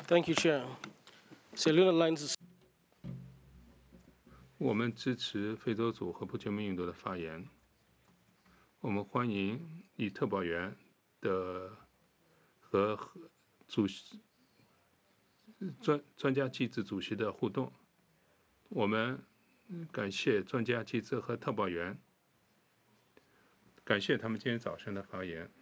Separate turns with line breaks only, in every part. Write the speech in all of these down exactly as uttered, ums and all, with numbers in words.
Thank you, Chair. Cellular lines.
我们支持非洲组和不全民运动的发言。我们欢迎以特保员的和主席专专家机制主席的互动。我们感谢专家机制和特保员，感谢他们今天早上的发言。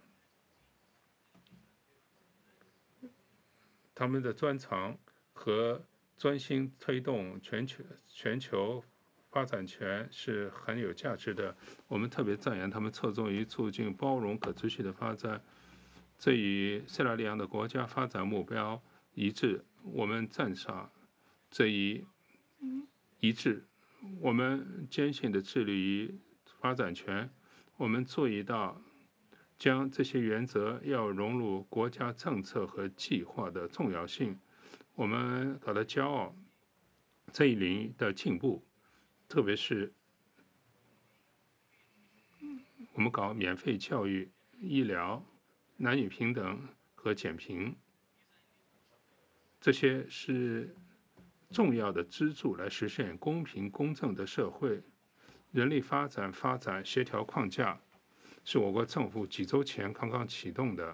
他们的专长和专心推动全球全球发展权是很有价值的。我们特别赞扬他们侧重于促进包容可持续的发展，这与塞拉利昂的国家发展目标一致。我们赞赏这一一致。我们坚信的致力于发展权。我们注意到将这些原则要融入国家政策和计划的重要性。我们感到骄傲这一领域的进步，特别是我们搞免费教育、医疗、男女平等和减贫，这些是重要的支柱，来实现公平公正的社会。人力发展发展协调框架是我国政府几周前刚刚启动的，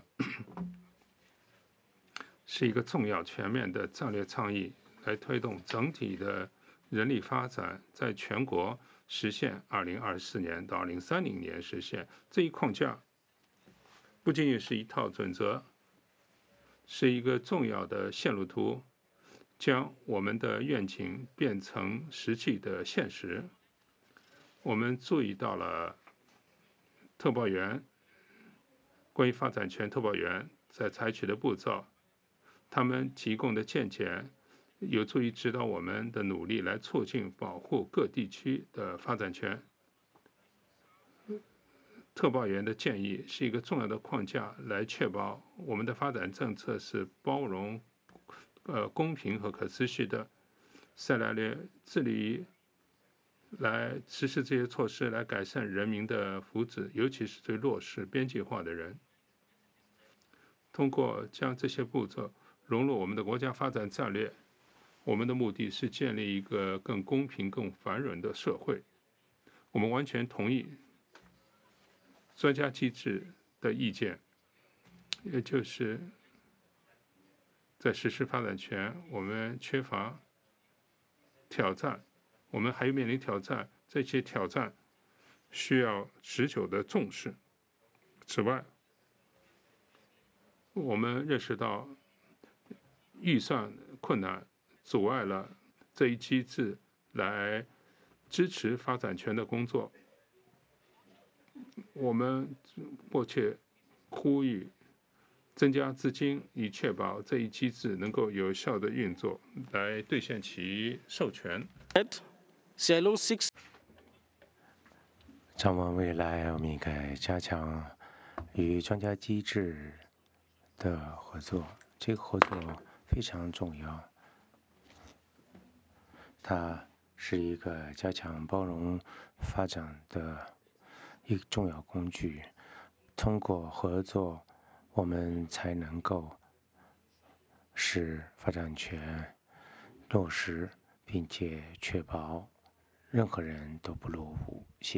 是一个重要全面的战略倡议，来推动整体的人力发展在全国实现二零二四年到二零三零年实现。这一框架不仅仅是一套准则，是一个重要的线路图，将我们的愿景变成实际的现实。我们注意到了特保员关于发展权特保员在采取的步骤，他们提供的见解有助于指导我们的努力，来促进保护各地区的发展权。特保员的建议是一个重要的框架，来确保我们的发展政策是包容、呃公平和可持续的。塞拉利致力于来实施这些措施，来改善人民的福祉，尤其是最弱势、边际化的人。通过将这些步骤融入我们的国家发展战略，我们的目的是建立一个更公平、更繁荣的社会。我们完全同意专家机制的意见，也就是在实施发展权，我们缺乏挑战，我们还面临挑战，这些挑战需要持久的重视。此外，我们认识到预算困难阻碍了这一机制来支持发展权的工作。我们迫切呼吁增加资金，以确保这一机制能够有效的运作，来兑现其授权。
Cellun six。
展望未来，我们应该加强与专家机制的合作，这个合作非常重要。它是一个加强包容发展的一个重要工具。通过合作，我们才能够使发展权落实，并且确保任何人都不落伍。谢谢。